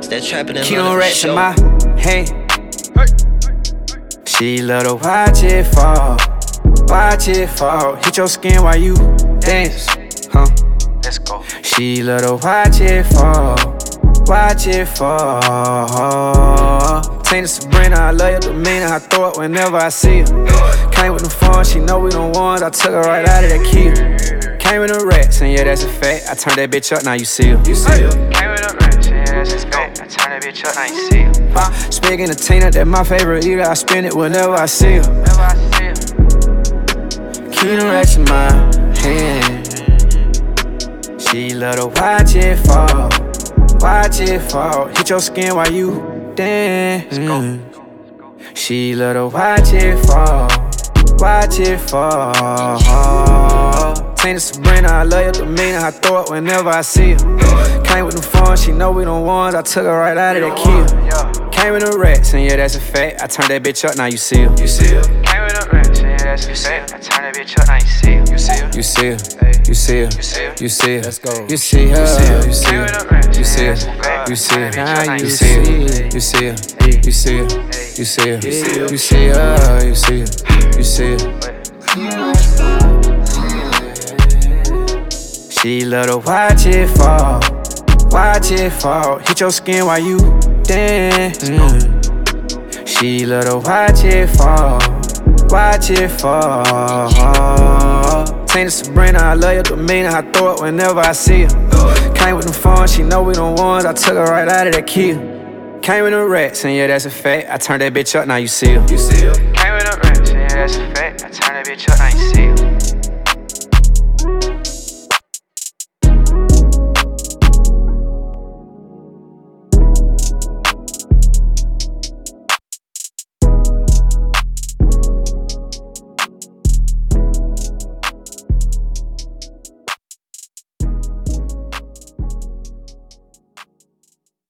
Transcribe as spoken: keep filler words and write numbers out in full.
It's that trapping and Keep them love racks show. in my hand. She love to watch it fall, watch it fall. Hit your skin while you dance, huh? Let's go. She love to watch it fall, watch it fall. Tina Sabrina, I love your demeanor. I throw it whenever I see her. Came with the phone, she know we the ones. I took her right out of that key. Came with the rats, and yeah, that's a fact. I turned that bitch up, now you see her. You see her. Came with the rats, yeah, that's a fact. I turned that bitch up, now you see her. Uh, speaking of Tina, that's my favorite eater. I spin it whenever I see her. Keep the rats in my hand. She love to watch it fall, watch it fall. Hit your skin while you dance. She love to watch it fall, watch it fall. Tina Sabrina, I love your demeanor. I throw it whenever I see her. Came with the phone, she know we the ones. I took her right out of that key. Came with the rats, and yeah, that's a fact. I turned that bitch up, now you see her. You see her. Came with the rats, and yeah, that's a fact. I turned that bitch up, now you see her. You see her. You see her. You see her. You see her. Let's go. You see her. You see her. You see her. You see her. Now you see her. You see her. You see her. You see her. You see her. You see her. You see her. She love to watch it fall, watch it fall. Hit your skin while you dance. She love to watch it fall, watch it fall. Tina Sabrina, I love your demeanor. I throw it whenever I see her. Came with the phone, she know we the ones. I took her right out of that key. Came with the rats, and yeah, that's a fact. I turned that bitch up, now you see her. You see her. Came with the rats, and yeah, that's a fact. I turned that bitch up, now you see her.